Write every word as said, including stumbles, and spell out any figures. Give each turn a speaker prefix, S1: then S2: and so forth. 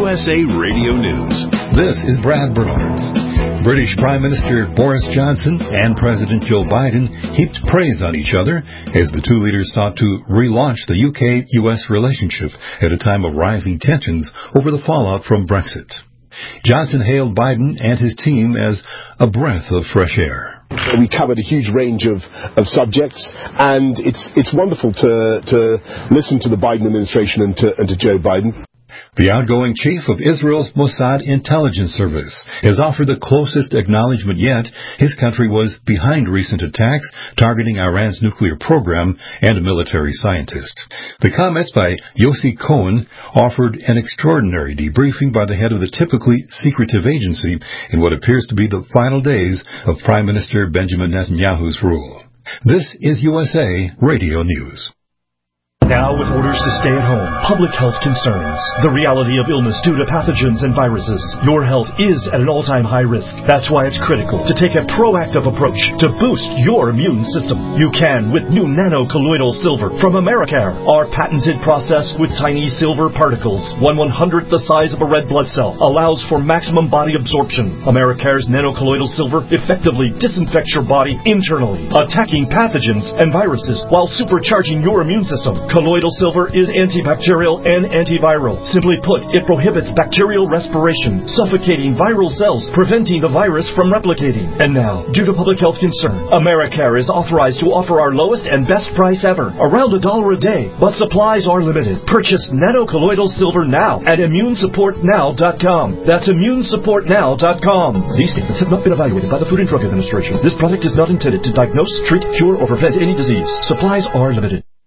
S1: U S A Radio News.
S2: This is Brad Bernards. British Prime Minister Boris Johnson and President Joe Biden heaped praise on each other as the two leaders sought to relaunch the U K U S relationship at a time of rising tensions over the fallout from Brexit. Johnson hailed Biden and his team as a breath of fresh air.
S3: We covered a huge range of, of subjects, and it's it's wonderful to to listen to the Biden administration and to, and to Joe Biden.
S2: The outgoing chief of Israel's Mossad intelligence service has offered the closest acknowledgement yet his country was behind recent attacks targeting Iran's nuclear program and a military scientist. The comments by Yossi Cohen offered an extraordinary debriefing by the head of the typically secretive agency in what appears to be the final days of Prime Minister Benjamin Netanyahu's rule. This is U S A Radio News.
S4: Now with orders to stay at home, public health concerns, the reality of illness due to pathogens and viruses, your health is at an all-time high risk. That's why it's critical to take a proactive approach to boost your immune system. You can with new nano-colloidal silver from Americare. Our patented process with tiny silver particles, one one-hundredth the size of a red blood cell, allows for maximum body absorption. Americare's nano-colloidal silver effectively disinfects your body internally, attacking pathogens and viruses while supercharging your immune system. Colloidal silver is antibacterial and antiviral. Simply put, it prohibits bacterial respiration, suffocating viral cells, preventing the virus from replicating. And now, due to public health concern, Americare is authorized to offer our lowest and best price ever, around a dollar a day, but supplies are limited. Purchase nano-colloidal silver now at immune support now dot com. That's immune support now dot com. These statements have not been evaluated by the Food and Drug Administration. This product is not intended to diagnose, treat, cure, or prevent any disease. Supplies are limited.